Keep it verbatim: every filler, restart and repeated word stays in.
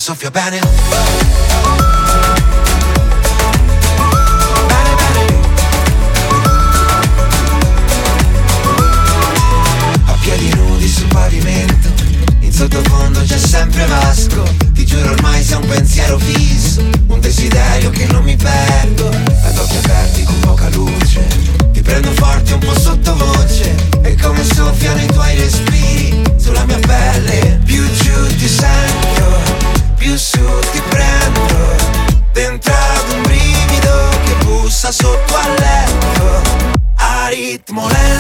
soffia bene. Bene, bene. A piedi nudi sul pavimento, in sottofondo c'è sempre Vasco. Ti giuro ormai sei un pensiero fisso, un desiderio che non mi perdo. Ad occhi aperti con poca luce, ti prendo forte un po' sottovoce. E come soffiano i tuoi respiri sulla mia pelle. Più giù ti sento, più su ti prendo. Dentro ad un brivido che bussa sotto al letto, a ritmo lento.